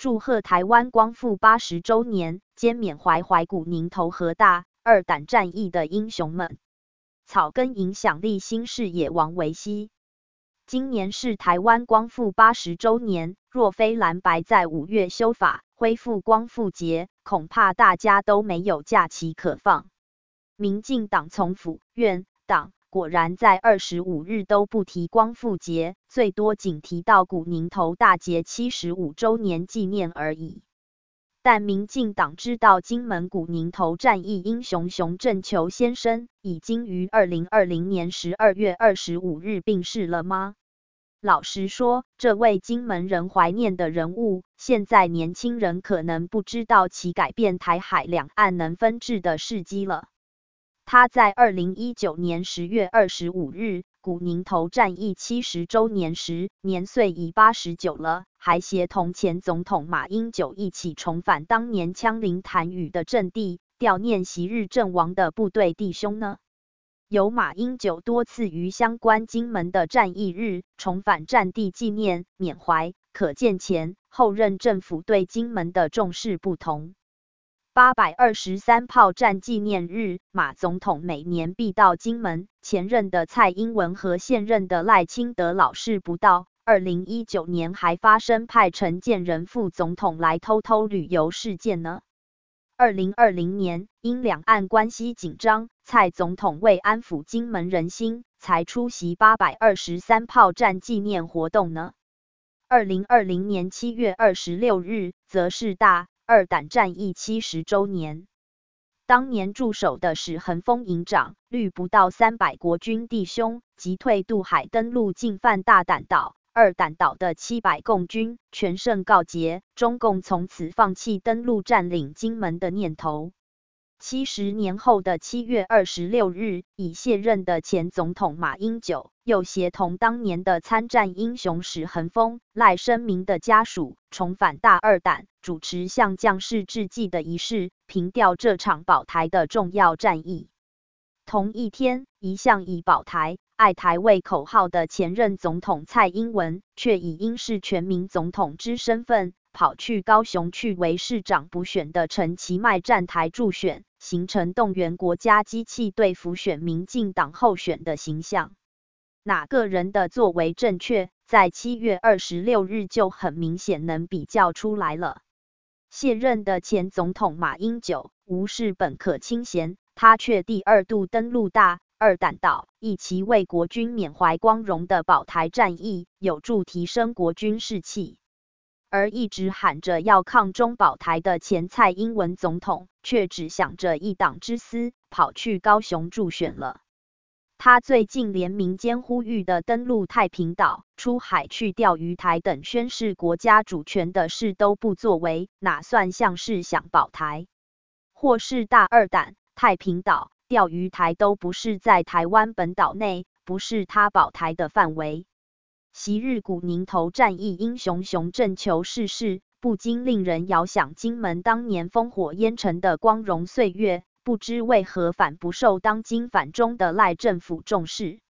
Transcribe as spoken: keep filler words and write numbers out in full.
祝贺台湾光复八十周年，兼缅怀怀古宁头和大二胆战役的英雄们。草根影响力新视野王维希。今年是台湾光复八十周年，若非蓝白在五月修法恢复光复节，恐怕大家都没有假期可放。民进党从府院党果然在二十五日都不提光复节，最多仅提到古宁头大捷七十五周年纪念而已。但民进党知道金门古宁头战役英雄熊正球先生已经于二零二零年十二月二十五日病逝了吗？老实说，这位金门人怀念的人物，现在年轻人可能不知道其改变台海两岸能分治的事迹了。他在二零一九年十月二十五日古宁头战役七十周年时，年岁已八十九了，还协同前总统马英九一起重返当年枪林弹雨的阵地，悼念昔日阵亡的部队弟兄呢。由马英九多次于相关金门的战役日重返战地纪念缅怀，可见前后任政府对金门的重视不同。八百二十三炮战纪念日，马总统每年必到金门，前任的蔡英文和现任的赖清德老是不到。二零一九年还发生派陈建仁副总统来偷偷旅游事件呢。二零二零年，因两岸关系紧张，蔡总统为安抚金门人心，才出席八百二十三炮战纪念活动呢。二零二零年七月二十六日，则是大二胆战役七十周年。当年驻守的史恒峰营长，率不到三百国军弟兄，击退渡海登陆进犯大胆岛、二胆岛的七百共军，全胜告捷，中共从此放弃登陆占领金门的念头。七十年后的七月二十六日，已卸任的前总统马英九，又协同当年的参战英雄史恒峰、赖声明的家属，重返大二胆，主持向将士致祭的仪式，凭吊这场保台的重要战役。同一天，一向以保台、爱台为口号的前任总统蔡英文，却以应是全民总统之身份，跑去高雄去为市长补选的陈其迈站台助选，形成动员国家机器对付选民进党候选的形象。哪个人的作为正确，在七月二十六日就很明显能比较出来了。卸任的前总统马英九，无事本可清闲，他却第二度登陆大二胆岛，一起为国军缅怀光荣的保台战役，有助提升国军士气。而一直喊着要抗中保台的前蔡英文总统，却只想着一党之私，跑去高雄助选了。他最近连民间呼吁的登陆太平岛、出海去钓鱼台等宣示国家主权的事都不作为，哪算像是想保台？或是大二胆、太平岛、钓鱼台都不是在台湾本岛内，不是他保台的范围。昔日古宁头战役英雄熊正球逝世，不禁令人遥想金门当年烽火烟尘的光荣岁月，不知为何反不受当今反中的赖政府重视。